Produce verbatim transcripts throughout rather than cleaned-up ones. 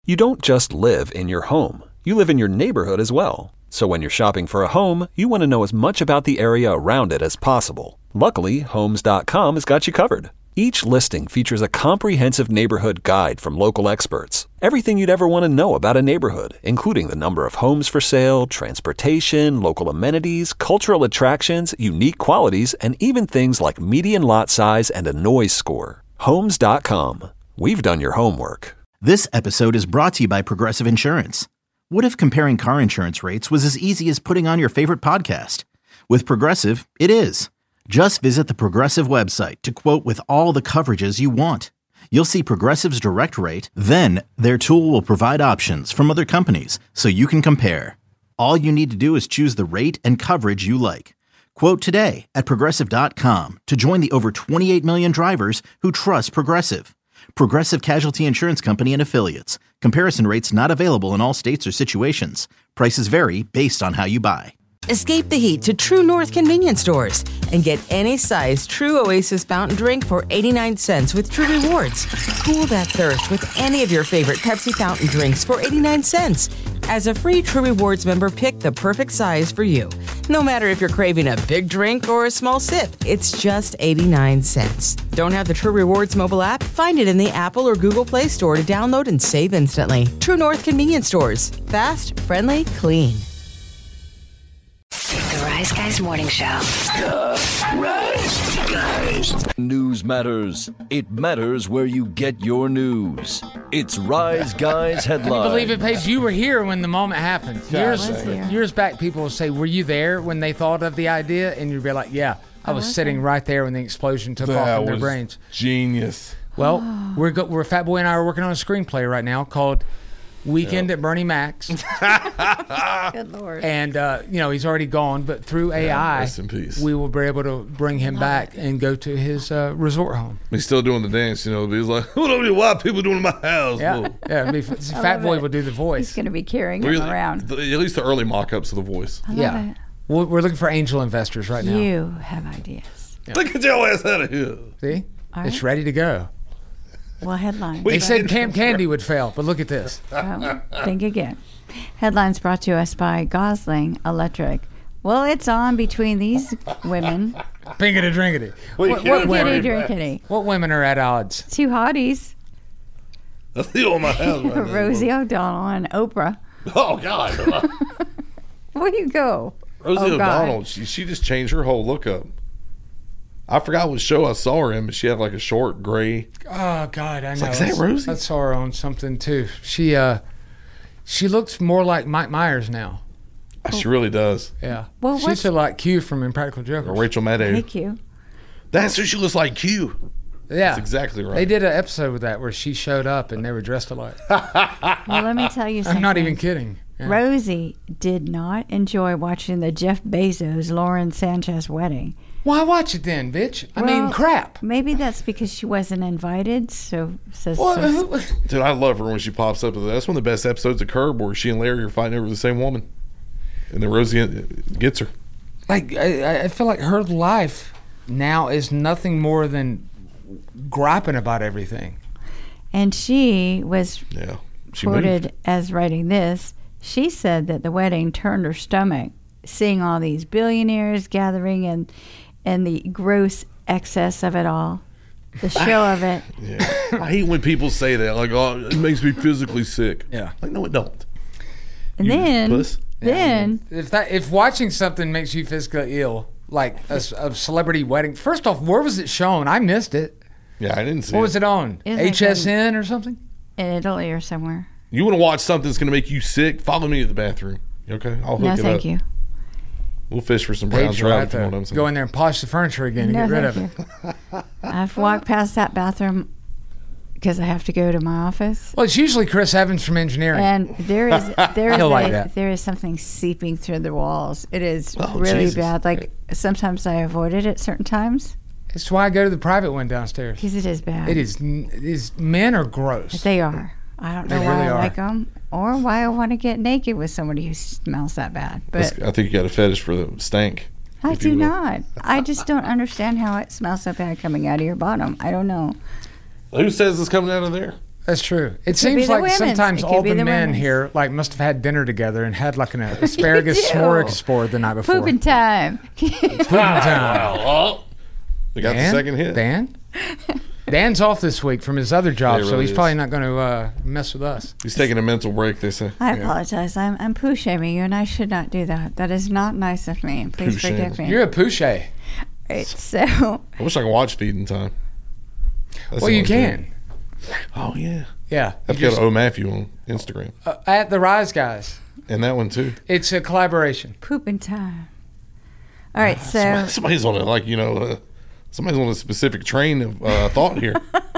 You don't just live in your home. You live in your neighborhood as well. So when you're shopping for a home, you want to know as much about the area around it as possible. Luckily, Homes dot com has got you covered. Each listing features a comprehensive neighborhood guide from local experts. Everything you'd ever want to know about a neighborhood, including the number of homes for sale, transportation, local amenities, cultural attractions, unique qualities, and even things like median lot size and a noise score. Homes dot com. We've done your homework. This episode is brought to you by Progressive Insurance. What if comparing car insurance rates was as easy as putting on your favorite podcast? With Progressive, it is. Just visit the Progressive website to quote with all the coverages you want. You'll see Progressive's direct rate, then their tool will provide options from other companies so you can compare. All you need to do is choose the rate and coverage you like. Quote today at Progressive dot com to join the over twenty-eight million drivers who trust Progressive. Progressive Casualty Insurance Company and Affiliates. Comparison rates not available in all states or situations. Prices vary based on how you buy. Escape the heat to True North convenience stores and get any size True Oasis fountain drink for eighty-nine cents with True Rewards. Cool that thirst with any of your favorite Pepsi fountain drinks for eighty-nine cents. As a free True Rewards member, pick the perfect size for you. No matter if you're craving a big drink or a small sip, it's just eighty-nine cents. Don't have the True Rewards mobile app? Find it in the Apple or Google Play Store to download and save instantly. True North convenience stores. Fast, friendly, clean. The Rise Guys Morning Show. The Rise Guys. News matters. It matters where you get your news. It's Rise Guys headlines. Can you believe it, Paige? You were here when the moment happened. Years, here. years back, people will say, were you there when they thought of the idea? And you'd be like, yeah, I was sitting there. right there when the explosion took that off in their was brains. Genius. Well, oh. we're, go- we're Fat Boy and I are working on a screenplay right now called Weekend yep. at Bernie Mac's. Good Lord. And, uh, you know, he's already gone, but through A I, yeah, rest in peace. we will be able to bring him back and go to his uh, resort home. He's still doing the dance, you know. He's like, what are these white people doing in my house? Yeah, yeah it'd be, Fat Boy it. will do the voice. He's going to be carrying We're, him around. The, at least the early mock-ups of the voice. I love yeah. it. We're, we're looking for angel investors right now. You have ideas. Yeah. Look at your ass out of here. See? All it's right. ready to go. Well, headlines. They said Camp Candy would fail, but look at this. Well, think again. Headlines brought to us by Gosling Electric. Well, it's on between these women. Pinkity drinkity. What, what women? Drinkity. What women are at odds? Two hotties. That's the old my house. Right Rosie now. O'Donnell and Oprah. Oh, God. Where do you go? Rosie oh, O'Donnell, she, she just changed her whole look up. I forgot what show I saw her in, but she had like a short gray. Oh God, I know. Like, is that Rosie? I saw her on something too. She uh, she looks more like Mike Myers now. She really does. Yeah. Well, she's so like Q from Impractical Jokers. Or Rachel Maddow. Thank you. That's who she looks like. Q. Yeah, that's exactly right. They did an episode with that where she showed up and they were dressed alike. Well, let me tell you something. I'm not even kidding. Yeah. Rosie did not enjoy watching the Jeff Bezos Lauren Sanchez wedding. Why watch it then, bitch? I well, mean, crap. Maybe that's because she wasn't invited. So, so, well, so dude, I love her when she pops up. That's one of the best episodes of Curb, where she and Larry are fighting over the same woman, and then Rosie gets her. Like I, I feel like her life now is nothing more than griping about everything. And she was yeah, she quoted moved. as writing this. She said that the wedding turned her stomach, seeing all these billionaires gathering and and the gross excess of it all, the show of it. Yeah, I hate when people say that. Like, oh, it makes me physically sick. Yeah, like no, it don't. And you then, puss. then yeah, if that if watching something makes you physically ill, like a, a celebrity wedding. First off, where was it shown? I missed it. Yeah, I didn't see what it. What was it on? It was H S N like or something? In Italy or somewhere. You want to watch something that's going to make you sick? Follow me to the bathroom. Okay, I'll hook no, it up. No, thank you. We'll fish for some brown trout if you want them. Go in there and polish the furniture again and no, get rid of you. it. I've walked past that bathroom because I have to go to my office. Well, it's usually Chris Evans from engineering. And there is there is like a, that. there is something seeping through the walls. It is oh, really Jesus. bad. Like sometimes I avoid it at certain times. That's why I go to the private one downstairs. Because it is bad. It is. It is. Men are gross. They are. I don't know they why really I are. like them or why I want to get naked with somebody who smells that bad. But I think you got a fetish for the stank. I do not. I just don't understand how it smells so bad coming out of your bottom. I don't know. Who says it's coming out of there? That's true. It be seems the like women's. sometimes It could all be the the men women's. here like must have had dinner together and had like an asparagus do. smorgasbord the night before. Pooping time. Pooping time. Oh, they got Dan? the second hit. Dan? Dan's off this week from his other job, Yeah, he so really he's is. probably not going to uh, mess with us. He's taking a mental break, they say. I apologize. I'm I'm poo shaming you, and I should not do that. That is not nice of me. Please Poo forgive me. You're a pouche. Right, so I wish I could watch Feeding Time. That's Well, the you only can. thing. Oh, yeah. Yeah. I've got O Matthew on Instagram. Uh, at the Rise Guys. And that one, too. It's a collaboration. pooping time. All right, so Somebody- Somebody's on it, like, you know, uh, somebody's on a specific train of uh, thought here.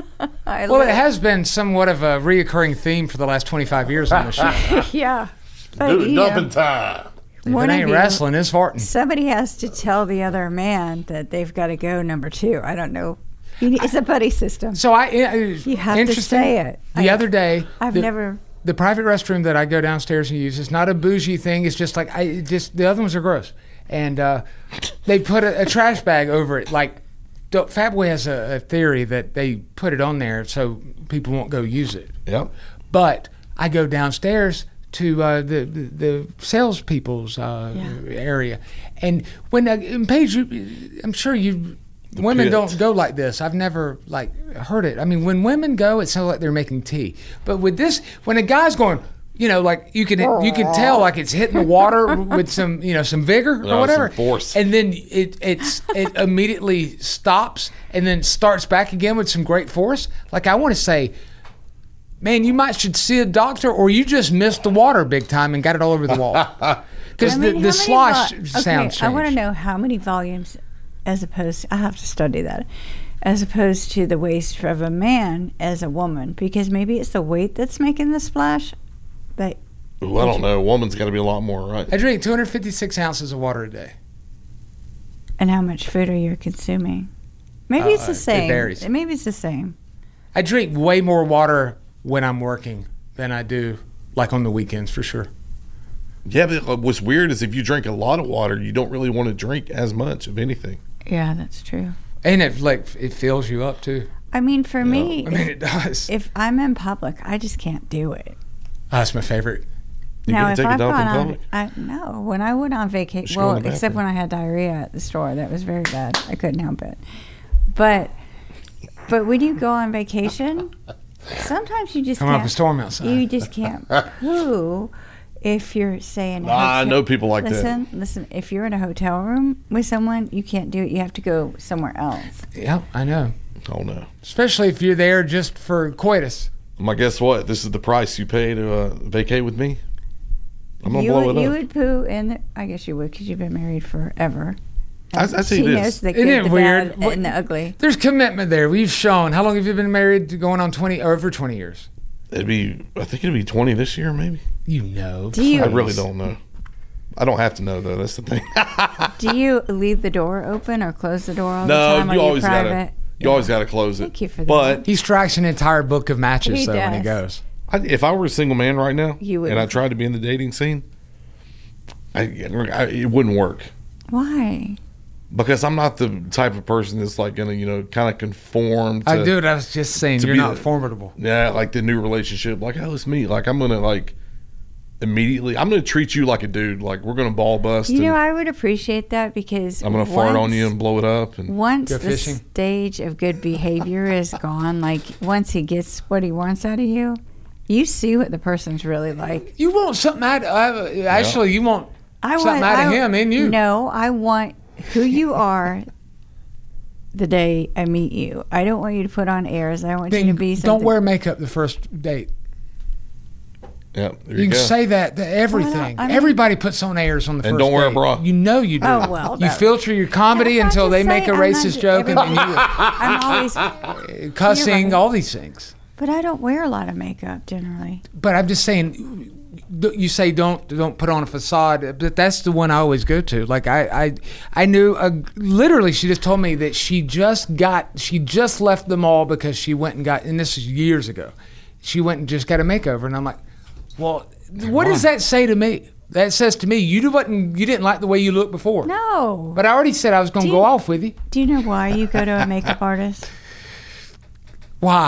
I Well, love- it has been somewhat of a reoccurring theme for the last twenty-five years on the show. yeah. But, you know, time. If one it of ain't you- wrestling, it's farting. Somebody has to tell the other man that they've got to go number two. I don't know. You need, it's a buddy system. So I, uh, You have to interesting, say it. The I- other day, I've the, never. the private restroom that I go downstairs and use is not a bougie thing. It's just like I it just the other ones are gross, and uh, they put a, a trash bag over it. Like don't- Fatboy has a, a theory that they put it on there so people won't go use it. Yep. But I go downstairs to uh, the, the the salespeople's uh, Yeah. area, and when uh, and Paige, you, I'm sure you women pit. don't go like this. I've never like heard it. I mean, when women go, it sounds like they're making tea. But with this, when a guy's going, you know, like you can you can tell like it's hitting the water with some you know some vigor or some whatever, force. and then it it's it immediately stops and then starts back again with some great force. Like I want to say. Man, you might should see a doctor, or you just missed the water big time and got it all over the wall. Because I the, mean, how the many slosh vo- sounds okay, I want to changed. know how many volumes, as opposed. I have to study that, as opposed to the waist of a man as a woman, because maybe it's the weight that's making the splash. That Ooh, I don't know. A woman's got to be a lot more, right? I drink two hundred fifty-six ounces of water a day. and how much food are you consuming? Maybe it's Uh, the it same. varies. Maybe it's the same. I drink way more water when I'm working than I do like on the weekends for sure. Yeah, but what's weird is if you drink a lot of water, you don't really want to drink as much of anything. Yeah, that's true. And it like it fills you up too. I mean, for me, I mean if, it does. if I'm in public, I just can't do it. Oh, that's my favorite. You now, gonna if take a I've dump gone in on, public? I no. When I went on vacation, Just go well, in the except bathroom. when I had diarrhea at the store, that was very bad. I couldn't help it. But, but when you go on vacation, sometimes you just Coming up can't. a storm outside. You just can't poo if you're saying. Nah, I know people like that. listen, Listen, if you're in a hotel room with someone, you can't do it. You have to go somewhere else. Yeah, I know. Oh, no. Especially if you're there just for coitus. My guess what? This is the price you pay to uh, vacate with me? I'm going to you blow would, it you up. would poo in the, I guess you would because you've been married forever. I- I tell she you this. knows the Isn't good, it the weird? bad, What- and the ugly. There's commitment there. We've shown. How long have you been married? To going on twenty over twenty years. It'd be, I think it'd be twenty this year, maybe. You know. Do you- I really don't know. I don't have to know, though. That's the thing. Do you leave the door open or close the door all the no, time? Are you always got to. private? You always got to close it. Thank you for But that. He strikes an entire book of matches He though when he does. goes. I, if I were a single man right now, You and I wouldn't. tried to be in the dating scene, I, I it wouldn't work Why? because I'm not the type of person that's like gonna, you know, kind of conform. To, I do. I was just saying to you're be not the- formidable. Yeah, like the new relationship. Like, oh, it's me. Like, I'm gonna like immediately. I'm gonna treat you like a dude. Like, we're gonna ball bust. You and know, I would appreciate that because I'm gonna fart on once- you and blow it up. And Once Go the fishing. stage of good behavior is gone, like once he gets what he wants out of you, you see what the person's really like. You want something out. Uh, actually, you want I something want out of I- him in you. No, I want who you are the day I meet you. I don't want you to put on airs. I want you Then to be something. don't wear makeup the first date. yeah, there You you, can go. say that to everything. I mean- Everybody puts on airs on the And first don't wear a date. bra. You know you do. Oh, well, You that- filter your comedy I'm until not they just make a saying- I'm not racist just- joke and, and I'm always, you cussing, right. all these things. but I don't wear a lot of makeup generally. But I'm just saying, you say don't don't put on a facade, but that's the one I always go to. Like I I, I knew uh, literally, she just told me that she just got she just left the mall because she went and got, and this is years ago. She went and just got a makeover, and I'm like, well, what does that say to me? That says to me you wasn't you didn't like the way you looked before. No. But I already said I was going Do to go you- off with you. Do you know why you go to a makeup artist? Why?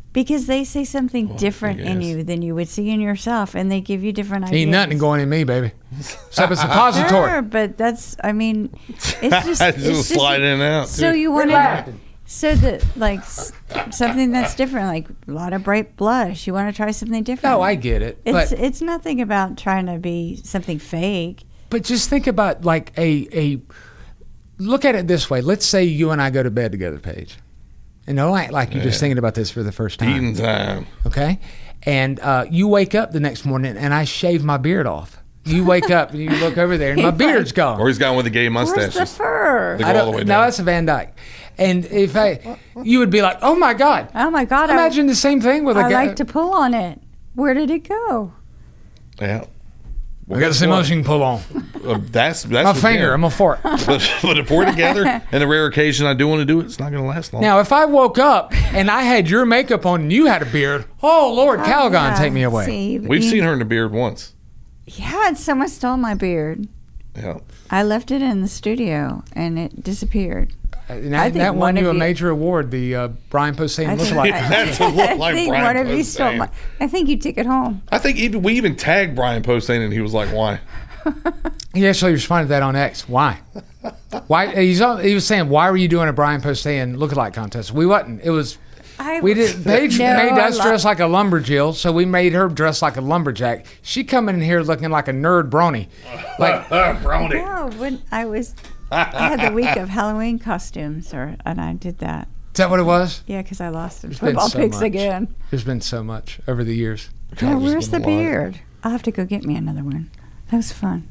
Because they say something Well, different I in guess. you than you would see in yourself, and they give you different ideas. Ain't nothing going in me, baby. Except a suppository. Sure, but that's, I mean, it's just, Just it's just slide in and out, So too. you We're want laughing. to, so that, like, s- something that's different, like a lot of bright blush. You want to try something different. No, I get it. It's, But it's nothing about trying to be something fake. but just think about like a a look at it this way. Let's say you and I go to bed together, Paige. And no, I ain't like you're just thinking about this for the first time. Eating time. Okay? And uh, you wake up the next morning and I shave my beard off. You wake up and you look over there and my beard's gone. Or he's got one with the gay Where's mustaches. the fur? They I go all don't- the way no, down. that's a Van Dyke. And if I, you would be like, oh my God. Oh my God! Imagine the same thing with I, a I guy. like to pull on it. Where did it go? Yeah. I got the same motion you can pull on. Uh, that's that's My what- finger, yeah. I'm a fart. But, but if we're together, and the rare occasion I do want to do it, it's not going to last long. Now, if I woke up and I had your makeup on and you had a beard, oh Lord, Calgon, Yeah, take me away. see, We've you- seen her in the beard once. Yeah, and someone stole my beard. Yeah. I left it in the studio, and it disappeared. And I that, think that won one of you a you- maja award, the uh, Brian Posehn I think, lookalike. I, That's what looked I like think Brian one of you stole Posehn. my. I think you took it home. I think even we even tagged Brian Posehn, and he was like, "Why?" He actually responded to that on X. Why? Why? He's all, he was saying, why were you doing a Brian Posehn lookalike contest? We wasn't. It was. I, We did. Paige No, made I us love- dress like a lumberjill, so we made her dress like a lumberjack. She coming in here looking like a nerd brony. Like, Brownie. No, when I was, I had the week of Halloween costumes, or and I did that. is that what it was? Yeah, because I lost in been football so picks much. again. There's been so much over the years. Yeah, there's where's the been a lot. beard? I'll have to go get me another one. That was fun.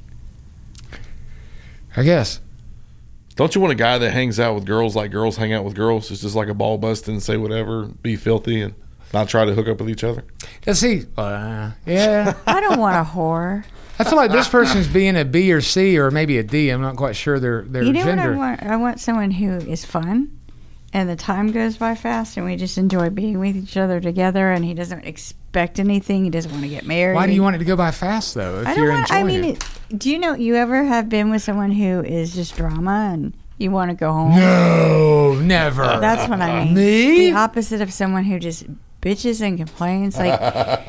I guess. Don't you want a guy that hangs out with girls like girls hang out with girls? It's just like a ball busting and say whatever, be filthy, and not try to hook up with each other. Let's see. Uh, yeah. I don't want a whore. I feel like this person's being a B or C or maybe a D. I'm not quite sure their their You know gender. what I want? I want someone who is fun, and the time goes by fast, and we just enjoy being with each other together. And he doesn't expect anything. He doesn't want to get married. Why do you want it to go by fast though? If I don't you're want. I enjoying mean, it. it, do you know? You ever have been with someone who is just drama, and you want to go home? No, never. That's what I mean. Me? The opposite of someone who just bitches and complains. Like,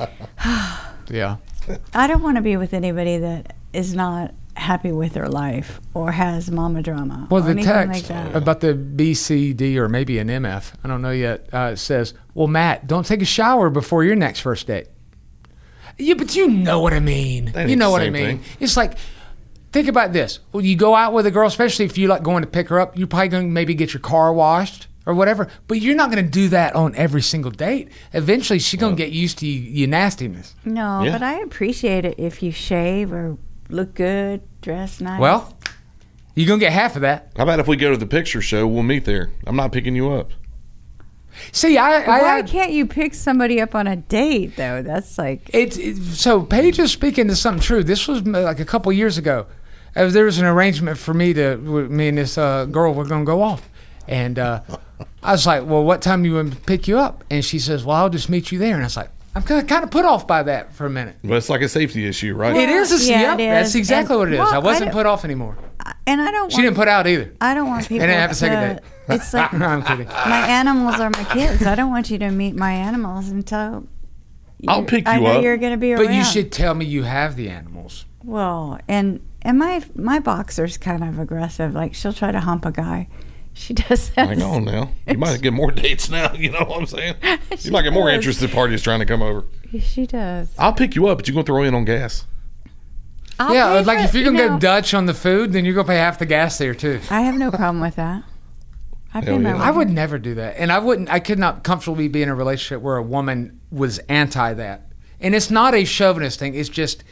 Yeah. I don't want to be with anybody that is not happy with their life or has mama drama Well, or the anything like text that. about the B, C, D, or maybe an M F, I don't know yet, uh, says, well, Matt, don't take a shower before your next first date. Yeah, but you know what I mean. That You ain't know the what I same mean. thing. It's like, think about this. Well, you go out with a girl, especially if you like going to pick her up, you're probably going to maybe get your car washed or whatever, but you're not going to do that on every single date. Eventually, she's going to get used to you, your nastiness. No, Yeah. but I appreciate it if you shave or look good, dress nice. Well, you're going to get half of that. How about if we go to the picture show? We'll meet there. I'm not picking you up. See, I, I, why I can't you pick somebody up on a date though? That's like It's it, so Paige is speaking to something true. This was uh, like a couple years ago. Uh, there was an arrangement for me to me and this uh, girl were going to go off, and uh, I was like, "Well, what time do you want me to pick you up?" And she says, "Well, I'll just meet you there." And I was like, "I'm kind of kind of put off by that for a minute." But it's like a safety issue, right? It is a yeah, yep, it That's is. exactly And- what it is. well, I I wasn't don't- put off anymore. and I don't. She want, didn't put out either. I don't want people. didn't have a second to, date. It's like No, I'm kidding. my animals are my kids. I don't want you to meet my animals until. I'll you- pick I you know up. you're going to be around. But you should tell me you have the animals. Well, and and my my boxer's kind of aggressive. Like she'll try to hump a guy. She does that. Hang on now. You might get more dates now. You know what I'm saying? She You might get more does. interested parties trying to come over. She does. I'll pick you up, but you're going to throw in on gas. I'll yeah, pay like for- if you're you gonna know, go Dutch on the food, then you're gonna pay half the gas there too. I have no problem with that. I pay Hell my yeah. way. I would never do that, and I wouldn't. I could not comfortably be in a relationship where a woman was anti that. And it's not a chauvinist thing. It's just,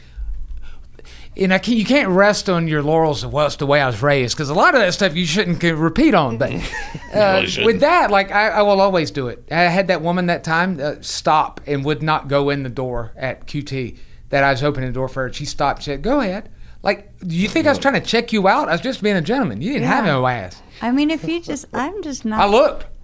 and I can, you can't rest on your laurels of well, it's the way I was raised, because a lot of that stuff you shouldn't can repeat on. But uh, really shouldn't. with that, like I, I will always do it. I had that woman that time uh, stop and would not go in the door at Q T that I was opening the door for her. She stopped. She said, "Go ahead." Like, do you think I was trying to check you out? I was just being a gentleman. You didn't have Yeah. no ass. I mean, if you just, I'm just not. I looked.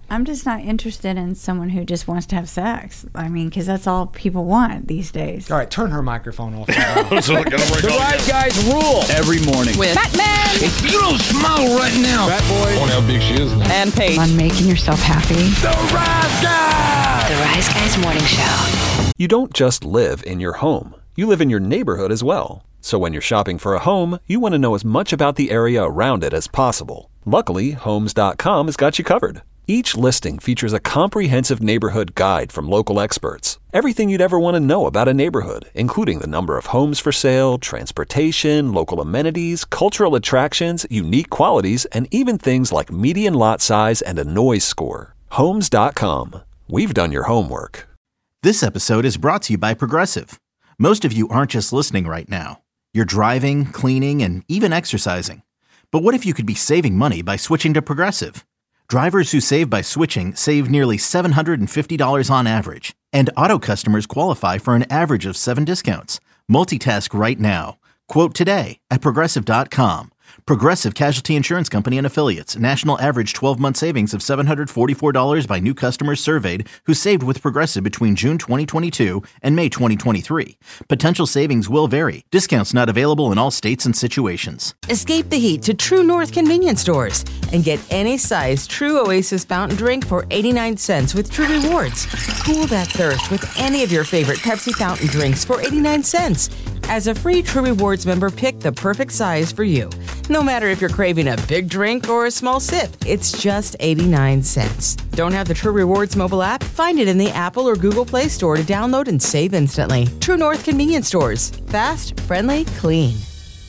I'm just not interested in someone who just wants to have sex. I mean, because that's all people want these days. All right, turn her microphone off. So I gotta break The all Rise again. Guys rule every morning. With Batman If you don't smile right now, Fat boy. I wonder how big she is now. and Paige. On making yourself happy. the Rise Guys. The Rise Guys Morning Show. You don't just live in your home. You live in your neighborhood as well. So when you're shopping for a home, you want to know as much about the area around it as possible. Luckily, Homes dot com has got you covered. Each listing features a comprehensive neighborhood guide from local experts. Everything you'd ever want to know about a neighborhood, including the number of homes for sale, transportation, local amenities, cultural attractions, unique qualities, and even things like median lot size and a noise score. Homes dot com. We've done your homework. This episode is brought to you by Progressive. Most of you aren't just listening right now. You're driving, cleaning, and even exercising. But what if you could be saving money by switching to Progressive? Drivers who save by switching save nearly seven hundred fifty dollars on average. And auto customers qualify for an average of seven discounts. Multitask right now. Quote today at Progressive dot com. Progressive Casualty Insurance Company and Affiliates. National average twelve-month savings of seven hundred forty-four dollars by new customers surveyed who saved with Progressive between June twenty twenty-two and May twenty twenty-three. Potential savings will vary. Discounts not available in all states and situations. Escape the heat to True North convenience stores and get any size True Oasis fountain drink for eighty-nine cents with True Rewards. Cool that thirst with any of your favorite Pepsi fountain drinks for eighty-nine cents. As a free True Rewards member, pick the perfect size for you. No matter if you're craving a big drink or a small sip, it's just eighty-nine cents. Don't have the True Rewards mobile app? Find it in the Apple or Google Play Store to download and save instantly. True North convenience stores. Fast, friendly, clean.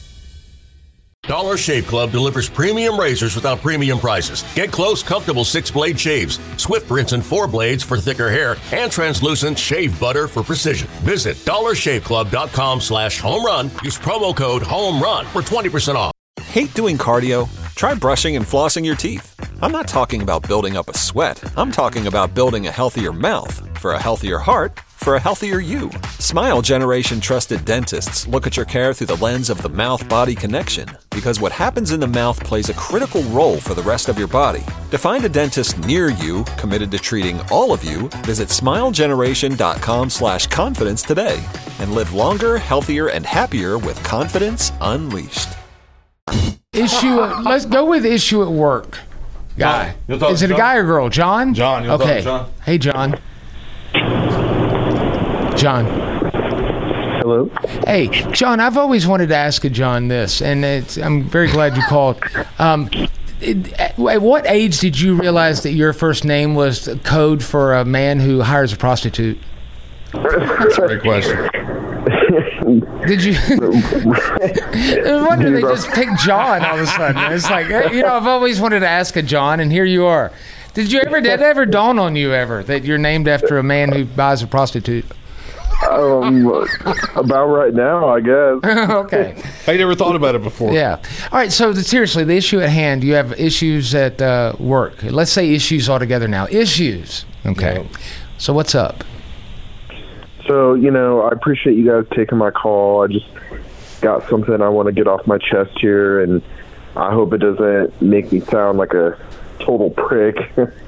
Dollar Shave Club delivers premium razors without premium prices. Get close, comfortable six-blade shaves, swift rinse and four blades for thicker hair, and translucent shave butter for precision. Visit dollar shave club dot com slash home run. Use promo code HOMERUN for twenty percent off. Hate doing cardio? Try brushing and flossing your teeth. I'm not talking about building up a sweat. I'm talking about building a healthier mouth. For a healthier heart, for a healthier you. Smile Generation trusted dentists look at your care through the lens of the mouth-body connection, because what happens in the mouth plays a critical role for the rest of your body. To find a dentist near you committed to treating all of you, visit smile generation dot com slash confidence today and live longer, healthier, and happier with confidence unleashed. Issue. At, let's go with issue at work. Guy. You'll talk Is to it a John? guy or girl? John? John, you'll talk okay. to John. Hey, John. John. Hello. Hey, John, I've always wanted to ask a John this, and it's, I'm very glad you called. Um, it, at what age did you realize that your first name was code for a man who hires a prostitute? That's a great question. Did you? I wonder they just picked John all of a sudden. It's like, you know, I've always wanted to ask a John, and here you are. Did you ever? Did it ever dawn on you ever that you're named after a man who buys a prostitute? Um, about right now, I guess. Okay. I never thought about it before. Yeah. All right. So the, seriously, the issue at hand. You have issues at uh, work. Let's say issues altogether now. Issues. Okay. Yeah. So what's up? So, you know, I appreciate you guys taking my call. I just got something I want to get off my chest here, and I hope it doesn't make me sound like a total prick.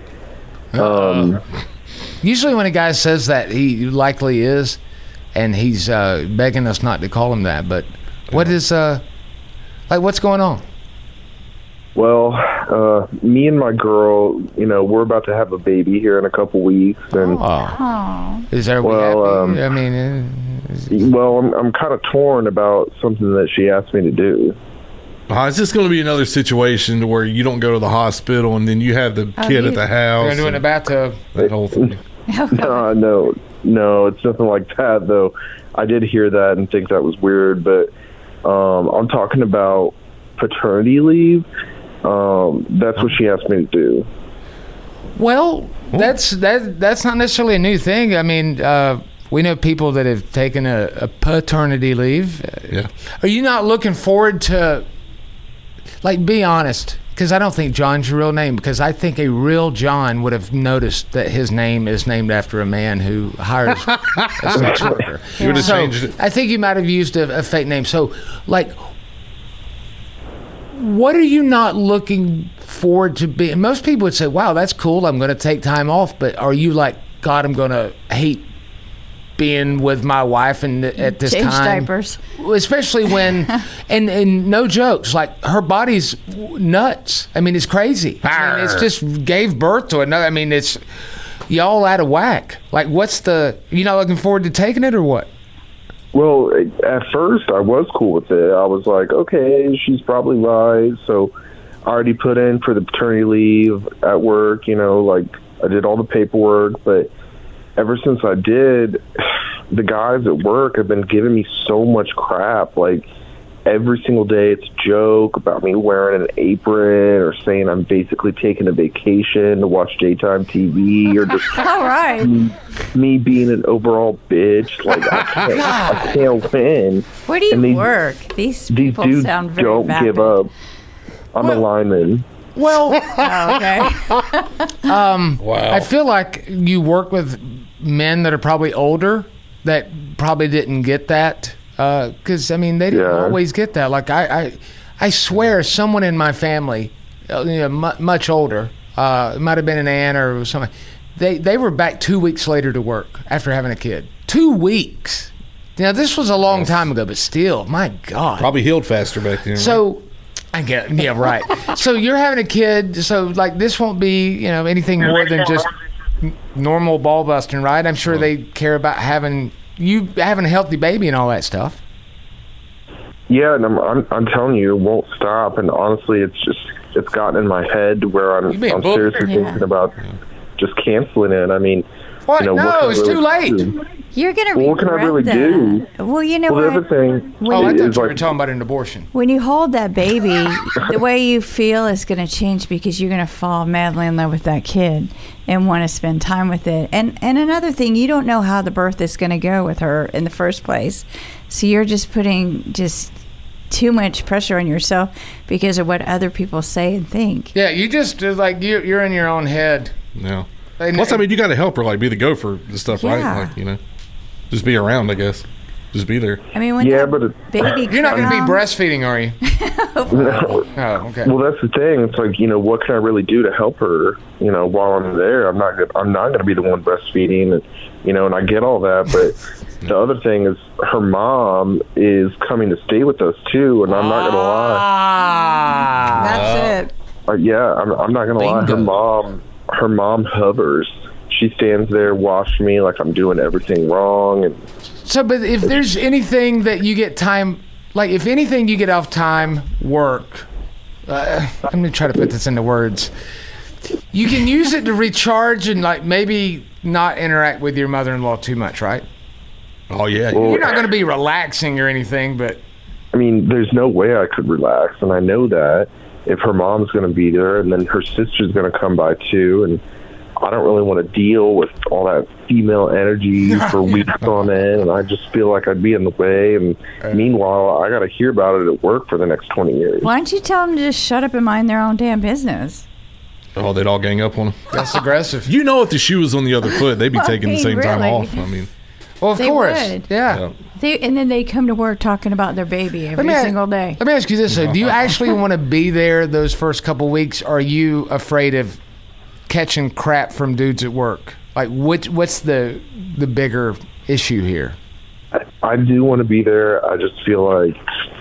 um, uh, Usually when a guy says that, he likely is, and he's uh, begging us not to call him that. But what is, uh, like, what's going on? Well, uh, me and my girl, you know, we're about to have a baby here in a couple weeks, and oh. Is there well, happy? Um, I mean, uh, is, well, I'm I'm kind of torn about something that she asked me to do. Uh, is this going to be another situation to where you don't go to the hospital and then you have the Oh, kid you- at the house? you're gonna do it in a and bathtub. that whole thing. No, no, no, it's nothing like that, though. I did hear that and think that was weird, but um, I'm talking about paternity leave. Um, that's what she asked me to do. Well, that's that. That's not necessarily a new thing. I mean, uh, we know people that have taken a, a paternity leave. Yeah. Are you not looking forward to, like, be honest? Because I don't think John's your real name. Because I think a real John would have noticed that his name is named after a man who hires a sex worker. You would have So changed it. I think you might have used a, a fake name. So, like, what are you not looking afford to be? And most people would say, wow, that's cool. I'm going to take time off. But are you like, God, I'm going to hate being with my wife and at this Change time? diapers. Especially when, and, and no jokes, like her body's nuts. I mean, it's crazy. I mean, it's just gave birth to another. I mean, it's y'all out of whack. Like, what's the, you not looking forward to taking it or what? Well, at first I was cool with it. I was like, okay, she's probably right. So I already put in for the paternity leave at work, you know, like I did all the paperwork. But ever since I did, the guys at work have been giving me so much crap. Like every single day it's a joke about me wearing an apron or saying I'm basically taking a vacation to watch daytime T V or just All right. me, me being an overall bitch. Like I can't, I can't win. Where do you And these- work? These These people dudes sound very don't vapid. give up. I'm a lineman. Well, Oh, okay. um, Wow. I feel like you work with men that are probably older that probably didn't get that. Because, I mean, they didn't Yeah. always get that. Like, I, I, I swear someone in my family, uh, you know, mu- much older, uh, it might have been an aunt or something, they, they were back two weeks later to work after having a kid. Two weeks. Now, this was a long time ago, but still, my God. Probably healed faster back then. So, I get, yeah, right. So you're having a kid, so like this won't be, you know, anything more than just n- normal ball busting, right? I'm sure they care about having you having a healthy baby and all that stuff. Yeah, and I'm, I'm I'm telling you, it won't stop. And honestly, it's just it's gotten in my head where I'm You being I'm booked? seriously Yeah. thinking about just canceling it. I mean, What? you know, No, what can I it's really too late. do? You're going to Well, what can I really do? Well, you know Well, the what? other thing Oh, I thought is you were like, talking about an abortion. When you hold that baby, the way you feel is going to change because you're going to fall madly in love with that kid and want to spend time with it. And and another thing, you don't know how the birth is going to go with her in the first place. So you're just putting just too much pressure on yourself because of what other people say and think. Yeah, you just uh, like you you're in your own head. Yeah. And- Plus, I mean, you got to help her, like, be the gopher and stuff, Yeah. right? Like, you know, just be around, I guess. Just be there. I mean, when yeah, that but it, baby You're not going to be comes- breastfeeding, are you? no. Oh, okay. Well, that's the thing. It's like, you know, what can I really do to help her? You know, while I'm there, I'm not gonna, I'm not going to be the one breastfeeding, and you know, and I get all that. But the other thing is, her mom is coming to stay with us too, and I'm not going to lie. Ah. That's it. Uh, yeah, I'm, I'm not going to lie. Her Bingo. mom, her mom hovers. She stands there watching me like I'm doing everything wrong, and So, but if there's anything that you get time, like if anything you get off time work, uh, I'm gonna try to put this into words. You can use it to recharge and like maybe not interact with your mother-in-law too much, right? Oh, yeah. Well, You're not gonna be relaxing or anything, but I mean, there's no way I could relax, and I know that if her mom's going to be there, and then her sister's going to come by too, and I don't really want to deal with all that female energy for weeks on end, and I just feel like I'd be in the way. And meanwhile, I got to hear about it at work for the next twenty years. Why don't you tell them to just shut up and mind their own damn business? Oh, they'd all gang up on him. that's aggressive. You know, if the shoe was on the other foot, they'd be taking the Okay, same time really? off. I mean, Well, of They course, would. yeah. yeah. They, and then they come to work talking about their baby every me a- single day. Let me ask you this: though. Do you actually want to be there those first couple weeks? Or are you afraid of catching crap from dudes at work? Like, what, what's the the bigger issue here? I, I do want to be there. I just feel like,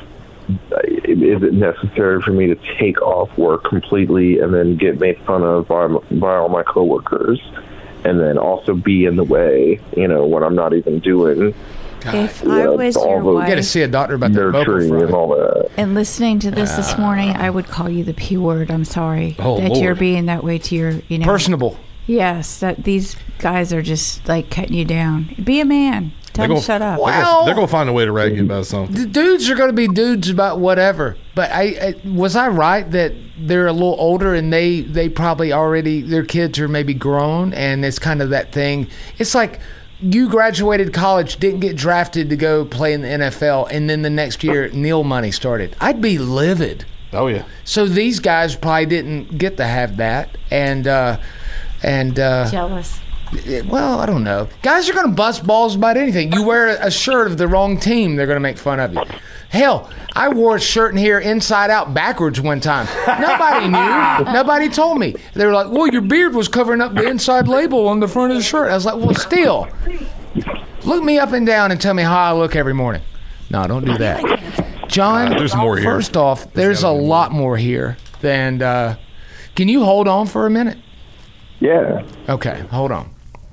is it necessary for me to take off work completely and then get made fun of by, by all my coworkers, and then also be in the way, you know, when I'm not even doing If you I know, was all your those You got to wife see a doctor about that vocal nurturing and fry. all that. and listening to this this morning, I would call you the P word. I'm sorry Oh, that you're Lord. being that way to your, you know. Personable. Yes, that these guys are just like cutting you down. Be a man. Tell them They're to shut up. Wow. They're gonna, they're gonna find a way to rag you about something. The dudes are going to be dudes about whatever. But I, I was I right that they're a little older and they they probably already their kids are maybe grown, and it's kind of that thing. It's like you graduated college, didn't get drafted to go play in the N F L, and then the next year Neil money started. I'd be livid. Oh, yeah. So these guys probably didn't get to have that, and uh, and uh, Jealous. Well, I don't know. Guys are going to bust balls about anything. You wear a shirt of the wrong team, they're going to make fun of you. Hell, I wore a shirt in here inside out backwards one time. Nobody knew. Nobody told me. They were like, well, your beard was covering up the inside label on the front of the shirt. I was like, well, still, look me up and down and tell me how I look every morning. No, don't do that. John, uh, there's more here. First off, there's a lot more here than, uh, can you hold on for a minute? Yeah. Okay, hold on.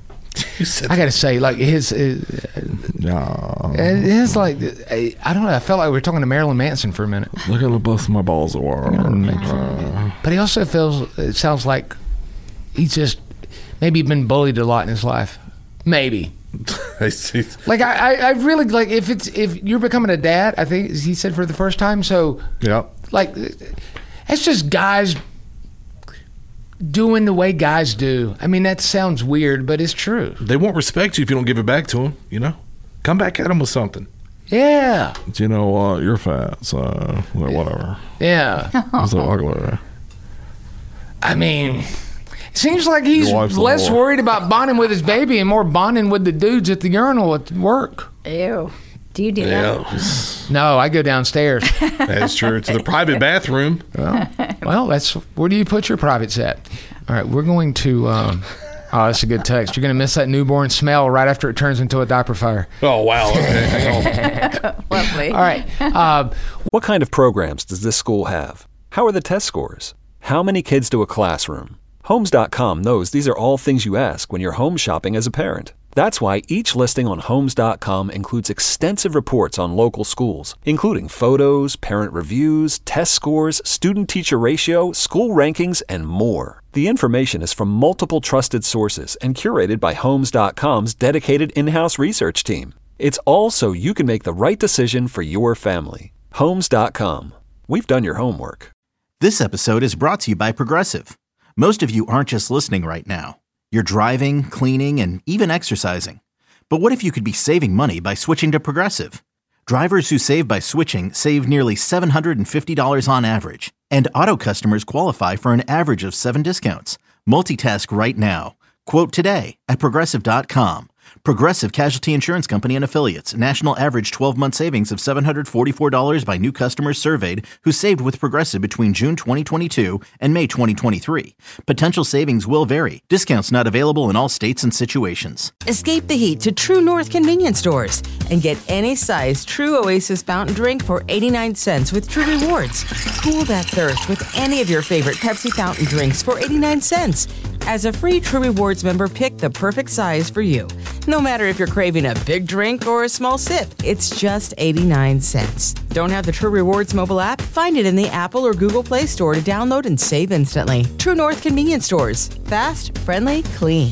I gotta say, like his, his no, his like I don't know. I felt like we were talking to Marilyn Manson for a minute. Look at the bust my balls at war. Uh, but he also feels. It sounds like he's just maybe been bullied a lot in his life. Maybe. I see. Like I, I, I really like if it's if you're becoming a dad. I think he said for the first time. So yeah, like it's just guys doing the way guys do. I mean, that sounds weird, but it's true. They won't respect you if you don't give it back to them, you know? Come back at them with something. Yeah. But you know what? Uh, you're fat, so whatever. Yeah. You're so ugly. I mean, it seems like he's less worried about bonding with his baby and more bonding with the dudes at the urinal at work. Ew. Do you do yeah. that? No, I go downstairs. That's true. To the private bathroom. Well, well, that's where do you put your privates at? All right, we're going to. Um, oh, that's a good text. You're going to miss that newborn smell right after it turns into a diaper fire. Oh wow! Okay, hang on. Lovely. All right. Uh, what kind of programs does this school have? How are the test scores? How many kids to a classroom? Homes dot com knows these are all things you ask when you're home shopping as a parent. That's why each listing on Homes dot com includes extensive reports on local schools, including photos, parent reviews, test scores, student-teacher ratio, school rankings, and more. The information is from multiple trusted sources and curated by Homes dot com's dedicated in-house research team. It's all so you can make the right decision for your family. Homes dot com. We've done your homework. This episode is brought to you by Progressive. Most of you aren't just listening right now. You're driving, cleaning, and even exercising. But what if you could be saving money by switching to Progressive? Drivers who save by switching save nearly seven hundred fifty dollars on average. And auto customers qualify for an average of seven discounts. Multitask right now. Quote today at Progressive dot com. Progressive Casualty Insurance Company and Affiliates. National average twelve-month savings of seven hundred forty-four dollars by new customers surveyed who saved with Progressive between June twenty twenty-two and May twenty twenty-three. Potential savings will vary. Discounts not available in all states and situations. Escape the heat to True North convenience stores and get any size True Oasis fountain drink for eighty-nine cents with True Rewards. Cool that thirst with any of your favorite Pepsi fountain drinks for eighty-nine cents. As a free True Rewards member, pick the perfect size for you. No matter if you're craving a big drink or a small sip, it's just eighty-nine cents. Don't have the True Rewards mobile app? Find it in the Apple or Google Play Store to download and save instantly. True North convenience stores. Fast, friendly, clean.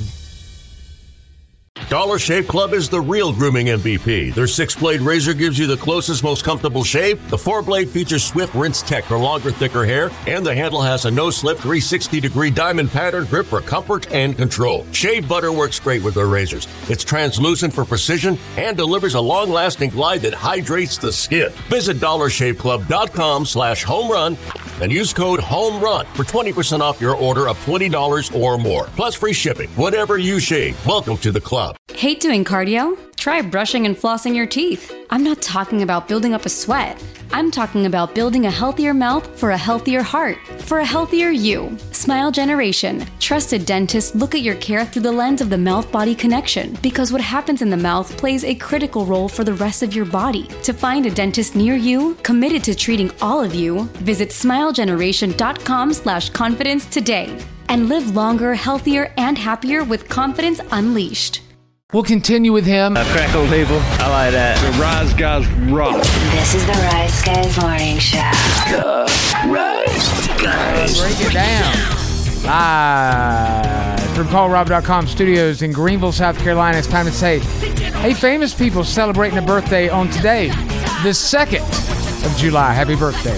Dollar Shave Club is the real grooming M V P. Their six-blade razor gives you the closest, most comfortable shave. The four-blade features Swift Rinse Tech for longer, thicker hair. And the handle has a no-slip three sixty degree diamond pattern grip for comfort and control. Shave butter works great with their razors. It's translucent for precision and delivers a long-lasting glide that hydrates the skin. Visit dollar shave club dot com slash home run and use code HOMERUN for twenty percent off your order of twenty dollars or more. Plus free shipping. Whatever you shave, welcome to the club. Hate doing cardio? Try brushing and flossing your teeth. I'm not talking about building up a sweat. I'm talking about building a healthier mouth for a healthier heart, for a healthier you. Smile Generation. Trusted dentists look at your care through the lens of the mouth-body connection, because what happens in the mouth plays a critical role for the rest of your body. To find a dentist near you, committed to treating all of you, visit smile generation dot com slash confidence today. And live longer, healthier, and happier with confidence unleashed. We'll continue with him. Uh, crack on people. I like that. The Rise Guys rock. This is the Rise Guys Morning Show. The Rise Guys. Break it down. Live from paul rob dot com studios in Greenville, South Carolina. It's time to say, hey, famous people celebrating a birthday on today, the second of July. Happy birthday.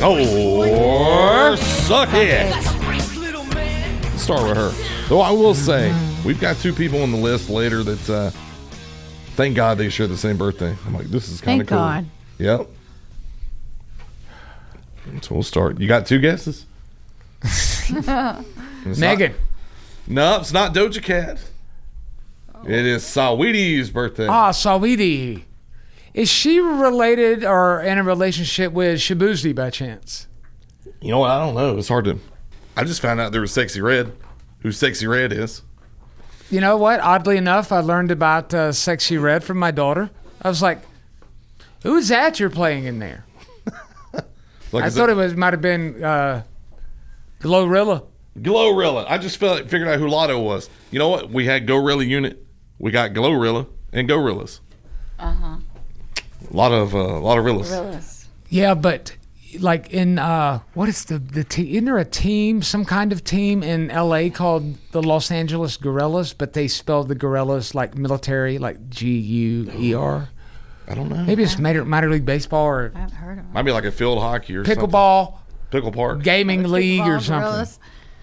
Oh, suck it. Let's start with her. Though I will say, we've got two people on the list later that, uh, thank God they share the same birthday. I'm like, this is kind of cool. Thank God. Yep. So we'll start. You got two guesses? Megan. No, it's not Doja Cat. It is Saweetie's birthday. Ah, Saweetie. Is she related or in a relationship with Shaboozey by chance? You know what? I don't know. It's hard to. I just found out there was Sexy Red. Who Sexy Red is? You know what? Oddly enough, I learned about uh, Sexy Red from my daughter. I was like, "Who's that you're playing in there?" Like, I thought it, it was might have been uh, Glorilla. Glorilla. I just felt, figured out who Lotto was. You know what? We had Gorilla Unit. We got Glorilla and Gorillas. Uh huh. A lot of uh, a lot of Rillas. Gorillas. Yeah, but like in uh, what is the the team? Isn't there a team, some kind of team in L A called the Los Angeles Gorillas? But they spelled the Gorillas like military, like G U E R. I don't know. Maybe it's minor, minor league baseball or I haven't heard of them. Might be like a field hockey or pickleball, something. Pickle park, gaming Or league or pickleball something. gorillas.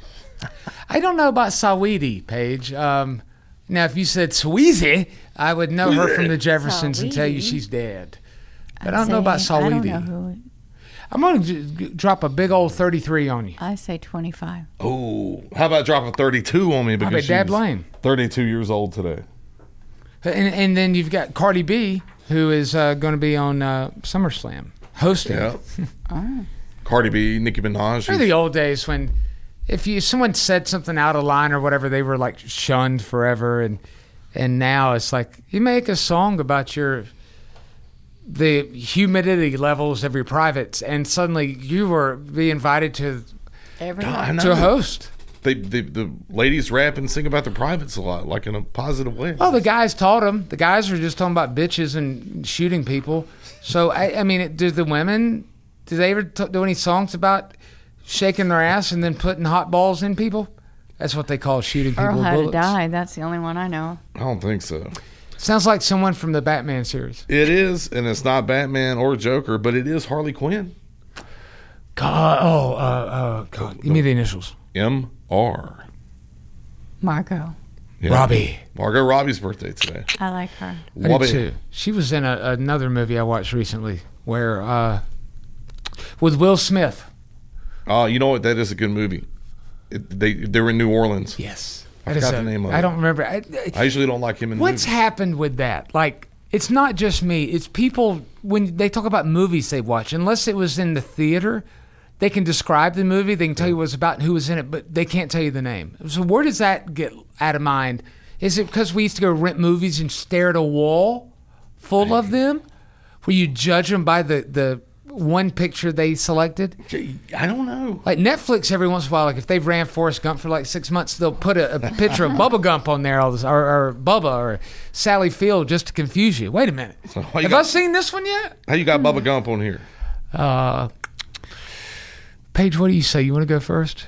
I don't know about Saweetie, Paige. Um, now, if you said Sweezy, I would know her from the Jeffersons and tell you Saweetie. she's dead. But I'd I don't know about say- I don't know Saweetie. who. I'm going to drop a big old thirty-three on you. I say twenty-five. Oh, how about dropping thirty-two on me because bet Dad she's Blaine. thirty-two years old today. And, and then you've got Cardi B, who is uh, going to be on uh, SummerSlam hosting. Yeah. Oh. Cardi B, Nicki Minaj. Remember the old days when if you someone said something out of line or whatever, they were like shunned forever, and and now it's like you make a song about your the humidity levels of your privates, and suddenly you were be invited to Everyone. I know. to host. They, they, the ladies rap and sing about their privates a lot, like in a positive way. Well, the guys taught them. The guys were just talking about bitches and shooting people. So I, I mean, it, do the women? Do they ever t- do any songs about shaking their ass and then putting hot balls in people? That's what they call shooting people Earl with Had to bullets. Die. That's the only one I know. I don't think so. Sounds like someone from the Batman series. It is, and it's not Batman or Joker, but it is Harley Quinn. God, oh, uh, uh, God. Give me the initials. M R. Margot. Yeah. Robbie. Margot Robbie's birthday today. I like her. I do Robbie. too. She was in a, another movie I watched recently where uh, with Will Smith. Oh, you know what? That is a good movie. It, they they were in New Orleans. Yes. I That is forgot a- the name of I it. don't remember. I, I usually don't like him in What's movies. happened with that? Like, it's not just me. It's people, when they talk about movies they watch, unless it was in the theater, they can describe the movie, they can tell you what it's about and who was in it, but they can't tell you the name. So where does that get out of mind? Is it because we used to go rent movies and stare at a wall full of them? Where you judge them by the, the one picture they selected? I don't know. Like Netflix, every once in a while, like if they've ran Forrest Gump for like six months, they'll put a, a picture of Bubba Gump on there, all this, or, or Bubba or Sally Field, just to confuse you. Wait a minute, So how you have got- I seen this one yet? How you got Bubba Gump on here? Uh, Paige, what do you say? You want to go first?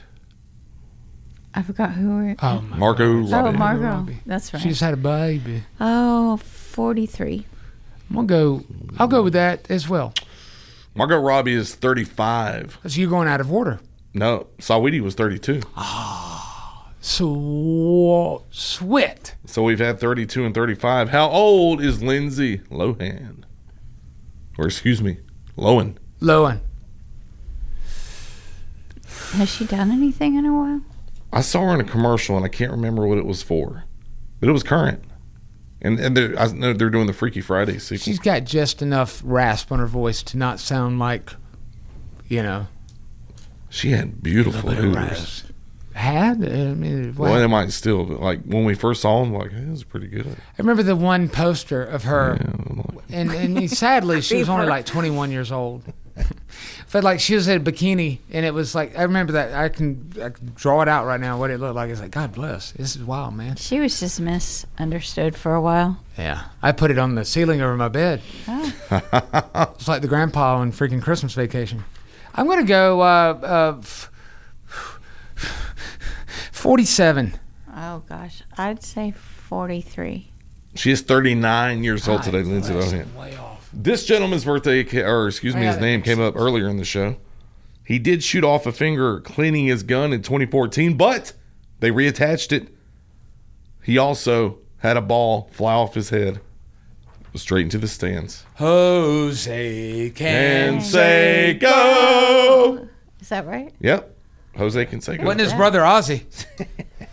I forgot who we Oh, my Margot God. Robbie. Oh, Margot. Robbie. That's right. She just had a baby. Oh, forty-three. I'm gonna go. I'll go with that as well. Margot Robbie is thirty-five. Because you're going out of order. No, Saweetie was thirty-two. So sweat. So we've had thirty-two and thirty-five. How old is Lindsay Lohan? Or excuse me, Lohan. Lowen. Has she done anything in a while? I saw her in a commercial and I can't remember what it was for, but it was current. And and they're, I know they're doing the Freaky Friday sequel. She's got just enough rasp on her voice to not sound like, you know, She had beautiful a little bit of hooters. rasp. Had? I mean, Well, what? they might still, but like when we first saw them, like, hey, this is pretty good. I remember the one poster of her, Yeah, I'm like, and, and sadly, she was only like twenty-one years old. But like she was in a bikini, and it was like, I remember that. I can, I can draw it out right now, what it looked like. It's like, God bless. This is wild, man. She was just misunderstood for a while. Yeah. I put it on the ceiling over my bed. Oh. It's like the grandpa on freaking Christmas Vacation. I'm going to go uh, uh, f- forty-seven. Oh, gosh. I'd say forty-three. she is thirty-nine years old today, God Lindsay bless, Lohan. Way off. This gentleman's birthday, ca- or excuse me, I his got name it. came up earlier in the show. He did shoot off a finger cleaning his gun in twenty fourteen, but they reattached it. He also had a ball fly off his head straight into the stands. Jose And Canseco. Canseco. Is that right? Yep. Jose Canseco. Wasn't his brother Ozzy?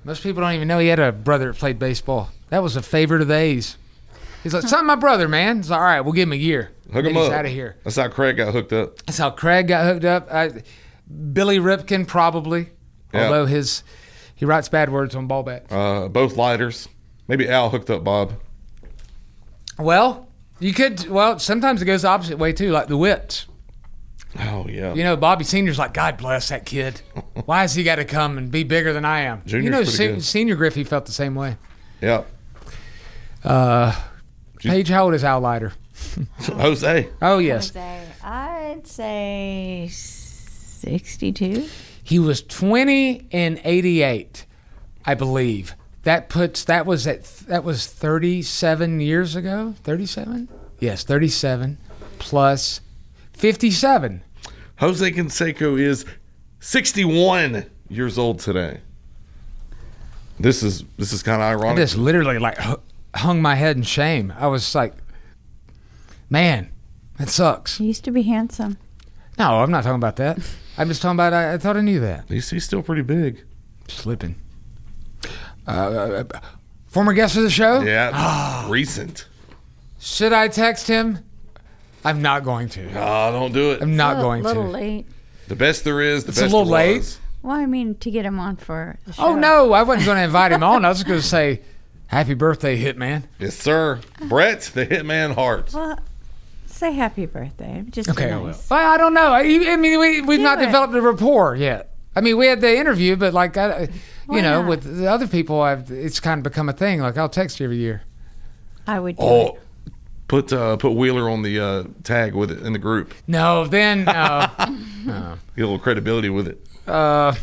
Most people don't even know he had a brother that played baseball. That was a favorite of the A's. He's like, something my brother, man. He's like, all right, we'll give him a year. Hook him he's up. out of here. That's how Craig got hooked up. That's how Craig got hooked up. I, Billy Ripken, probably. Yeah. Although his he writes bad words on ball bats. Uh, both lighters. Maybe Al hooked up Bob. Well, you could, well, sometimes it goes the opposite way, too, like the Whips. Oh, yeah. You know, Bobby Senior's like, God bless that kid. Why has he got to come and be bigger than I am? Junior's you know, pretty se- good. Senior Griffey felt the same way. Yeah. Uh, Paige, how old is Al Leiter? Jose. Oh, yes. Jose, I'd say sixty-two. He was twenty in eighty-eight, I believe. That puts that was at that was thirty-seven years ago. thirty-seven? Yes, thirty-seven plus fifty-seven. Jose Canseco is sixty-one years old today. This is this is kind of I ironic. just literally like hung my head in shame. I was like, man, that sucks. He used to be handsome. No, I'm not talking about that. I'm just talking about I, I thought I knew that. He's, he's still pretty big. Slipping. Uh, former guest of the show? Yeah, recent. Should I text him? I'm not going to. Oh, don't do it. I'm not a little, going little to. late. The best there is, the It's best a little there late. was. Well, I mean, to get him on for the show. Oh, no, I wasn't going to invite him on. I was going to say, happy birthday, Hitman. Yes, sir. Brett, the Hitman Hart. Well, say happy birthday. Just be Okay, I will. nice. Well, I don't know. I, I mean, we, we've Do not it. developed a rapport yet. I mean, we had the interview, but like, I, you Why know, not? with the other people, I've, it's kind of become a thing. Like, I'll text you every year. I would do Oh, it. put uh, put Wheeler on the uh, tag with it in the group. No, then, uh, no. Get a little credibility with it. Uh,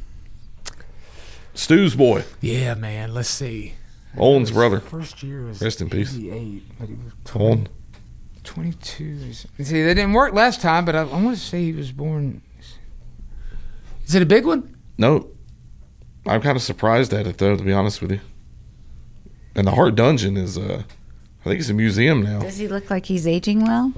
Stu's boy. yeah, man, let's see. Owen's brother. First year was Rest in peace. eighty-eight, but he was Owen. twenty-two. See, that didn't work last time, but I, I want to say he was born. Is it a big one? No. I'm kind of surprised at it, though, to be honest with you. And the Hart Dungeon is, uh, I think it's a museum now. Does he look like he's aging well?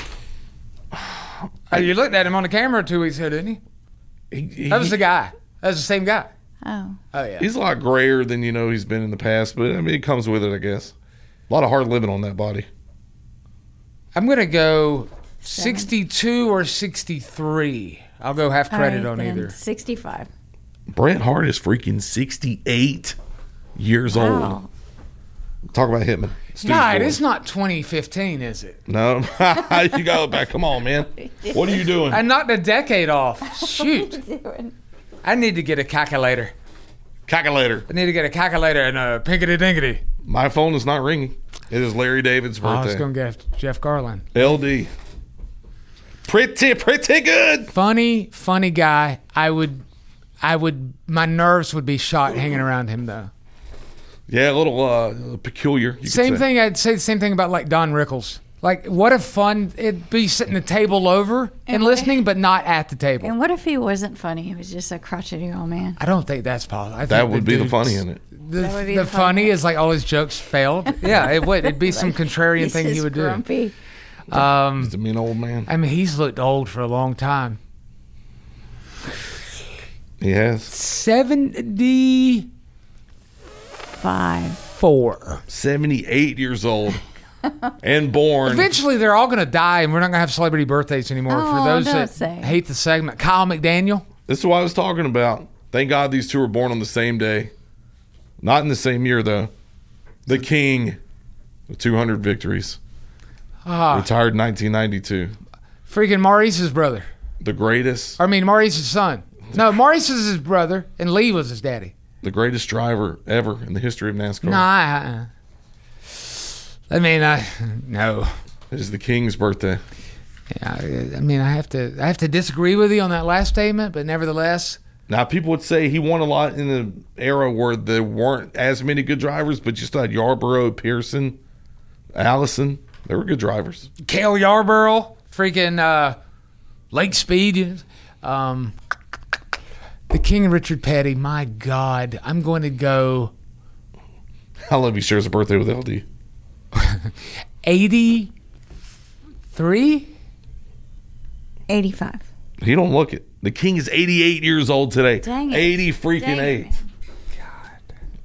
Uh, you looked at him on the camera two weeks ago, didn't he? He- he- That was the guy. That was the same guy. Oh. Oh, yeah. He's a lot grayer than, you know, he's been in the past, but, I mean, it comes with it, I guess. A lot of hard living on that body. I'm going to go sixty-two or sixty-three. I'll go half All credit right, on then either. sixty-five. Bret Hart is freaking sixty-eight years Wow. old. Talk about Hitman. Stu's God, boy. it's not twenty fifteen, is it? No. You got to back. Come on, man. What are you doing? I knocked a decade off. Shoot. Doing? I need to get a calculator. Calculator. I need to get a calculator and a pinkety dinkety. My phone is not ringing. It is Larry David's Oh, I was birthday. going to get Jeff Garland. L D. Pretty, pretty good. Funny, funny guy. I would, I would, my nerves would be shot hanging around him though. Yeah, a little uh, peculiar. You could Same say. thing. I'd say the same thing about like Don Rickles. Like, what a fun it'd be sitting the table over and listening, but not at the table. And what if he wasn't funny? He was just a crotchety old man. I don't think that's possible. I think That would be the dude's- funny in it. The, That would be the the funny funny. is like all his jokes failed. Yeah, it would. It'd be some contrarian He's thing he just would grumpy. do. Um, He's a mean old man. I mean, he's looked old for a long time. He has. seventy-four. Five. seventy-eight years old and born. Eventually, they're all going to die, and we're not going to have celebrity birthdays anymore. Oh, for those don't that say. hate the segment, Kyle McDaniel. This is what I was talking about. Thank God these two were born on the same day. Not in the same year, though. The King with two hundred victories. Ah, Retired in nineteen ninety-two. freaking Maurice's brother. The greatest. I mean, Maurice's son. No, Maurice is his brother, and Lee was his daddy. The greatest driver ever in the history of NASCAR. No, I, I mean, I no. It is the King's birthday. Yeah, I, I mean, I have to, I have to disagree with you on that last statement, but nevertheless, Now, people would say he won a lot in an era where there weren't as many good drivers, but you still had Yarborough, Pearson, Allison. They were good drivers. Cale Yarborough, freaking uh, Lake Speed, um, the King Richard Petty. My God, I'm going to go I love he shares a birthday with L D. eighty-three. eighty-five. He don't look it. The King is eighty-eight years old today. Dang it. eighty freaking Dang it, eight. man.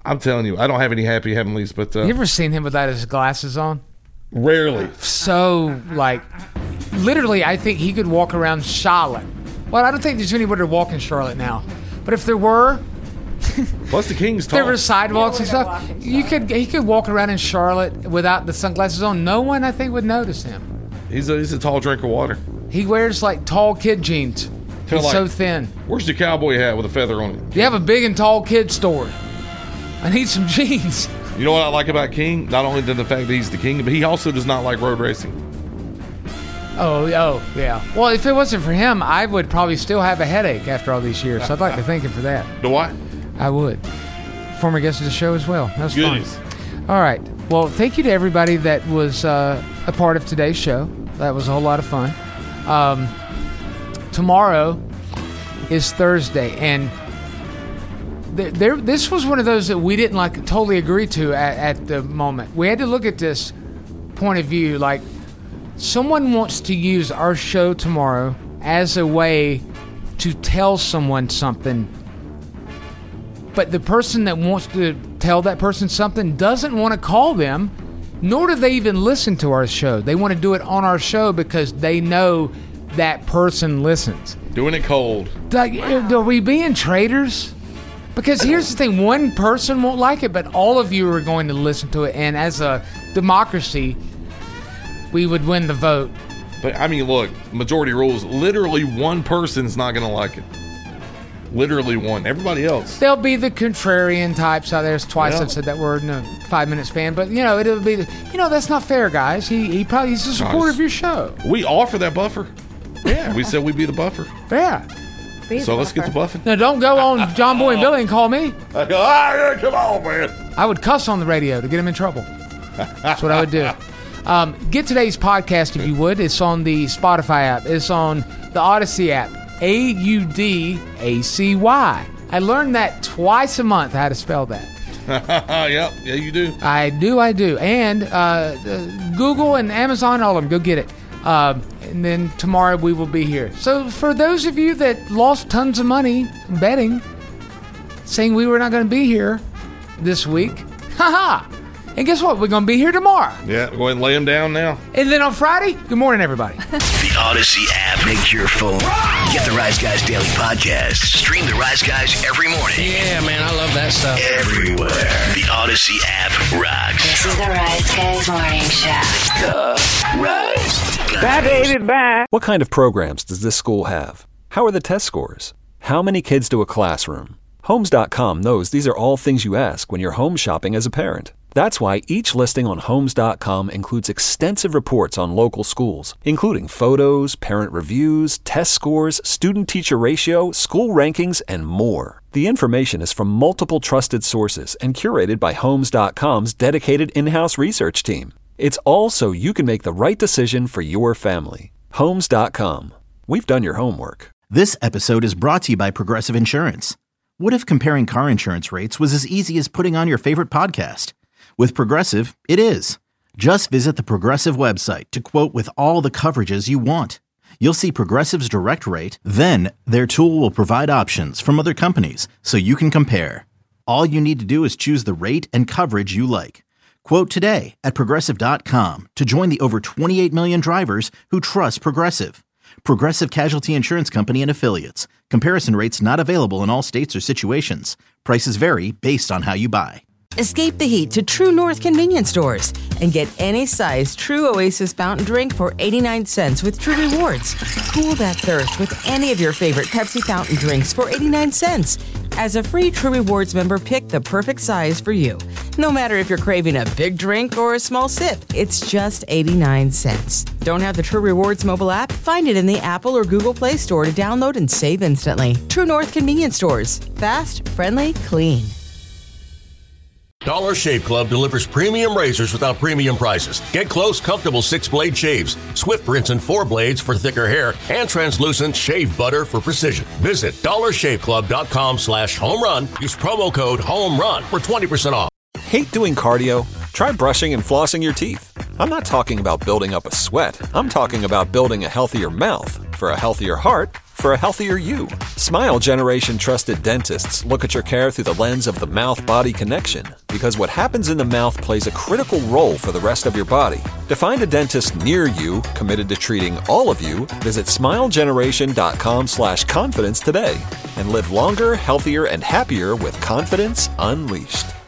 I'm telling you, I don't have any happy heavenlies, but uh, You ever seen him without his glasses on? Rarely. So, like, literally, I think he could walk around Charlotte. Well, I don't think there's anybody to walk in Charlotte now. But if there were, plus the King's tall. There were sidewalks and stuff. You could he could walk around in Charlotte without the sunglasses on. No one, I think, would notice him. He's a, he's a tall drink of water. He wears like tall kid jeans. He's like, so thin. Where's your cowboy hat with a feather on it? You have a big and tall kid store. I need some jeans. You know what I like about King? Not only the fact that he's the king, but he also does not like road racing. Oh, oh, yeah. Well, if it wasn't for him, I would probably still have a headache after all these years. So I'd like to thank him for that. Do I? I would. Former guest of the show as well. That was Goodies. fun. All right. Well, thank you to everybody that was uh, a part of today's show. That was a whole lot of fun. Um, tomorrow is Thursday, and th- there. This was one of those that we didn't like totally agree to at, at the moment. We had to look at this point of view, like, someone wants to use our show tomorrow as a way to tell someone something, but the person that wants to tell that person something doesn't want to call them, nor do they even listen to our show. They want to do it on our show because they know that person listens. Doing it cold. Like, are we being traitors? Because here's the thing, one person won't like it, but all of you are going to listen to it, and as a democracy, we would win the vote. But, I mean, look, majority rules, literally one person's not going to like it. Literally one. Everybody else. There'll be the contrarian types out there. It's twice Yeah. I've said that word in a five-minute span. But, you know, it'll be, the, you know, that's not fair, guys. He he probably he's a supporter Nice. of your show. We offer that buffer. Yeah. We said we'd be the buffer. Yeah. So let's get the buffing. Now, don't go on John Boy and Billy and call me. I go, ah, come on, man. I would cuss on the radio to get him in trouble. That's what I would do. Um, get today's podcast, if you would. It's on the Spotify app. It's on the Odyssey app. A U D A C Y. I learned that twice a month, how to spell that. Yep. Yeah, you do. I do, I do. And uh, uh, Google and Amazon, all of them, go get it. Um, and then tomorrow we will be here. So for those of you that lost tons of money betting, saying we were not going to be here this week, haha. And guess what? We're going to be here tomorrow. Yeah, go ahead and lay them down now. And then on Friday, good morning, everybody. The Odyssey app. Make your phone. Get the Rise Guys Daily Podcast. Stream the Rise Guys every morning. Yeah, man, I love that stuff. Everywhere. The Odyssey app rocks. This is the Rise Guys Morning Show. The Rise Guys. Bye, baby, bye. What kind of programs does this school have? How are the test scores? How many kids do a classroom? Homes dot com knows these are all things you ask when you're home shopping as a parent. That's why each listing on Homes dot com includes extensive reports on local schools, including photos, parent reviews, test scores, student-teacher ratio, school rankings, and more. The information is from multiple trusted sources and curated by Homes dot com's dedicated in-house research team. It's all so you can make the right decision for your family. Homes dot com. We've done your homework. This episode is brought to you by Progressive Insurance. What if comparing car insurance rates was as easy as putting on your favorite podcast? With Progressive, it is. Just visit the Progressive website to quote with all the coverages you want. You'll see Progressive's direct rate, then their tool will provide options from other companies so you can compare. All you need to do is choose the rate and coverage you like. Quote today at Progressive dot com to join the over twenty-eight million drivers who trust Progressive. Progressive Casualty Insurance Company and Affiliates. Comparison rates not available in all states or situations. Prices vary based on how you buy. Escape the heat to True North convenience stores and get any size True Oasis fountain drink for eighty-nine cents with True Rewards. Cool that thirst with any of your favorite Pepsi fountain drinks for eighty-nine cents. As a free True Rewards member, pick the perfect size for you. No matter if you're craving a big drink or a small sip, it's just eighty-nine cents. Don't have the True Rewards mobile app? Find it in the Apple or Google Play Store to download and save instantly. True North convenience stores. Fast, friendly, clean. Dollar Shave Club delivers premium razors without premium prices. Get close, comfortable six-blade shaves, swift rinse and four blades for thicker hair, and translucent shave butter for precision. Visit dollar shave club dot com slash home run. Use promo code HOMERUN for twenty percent off. Hate doing cardio? Try brushing and flossing your teeth. I'm not talking about building up a sweat. I'm talking about building a healthier mouth. For a healthier heart, for a healthier you. Smile Generation trusted dentists look at your care through the lens of the mouth-body connection, because what happens in the mouth plays a critical role for the rest of your body. To find a dentist near you committed to treating all of you, visit smilegeneration.com slash confidence today and live longer, healthier, and happier with confidence unleashed.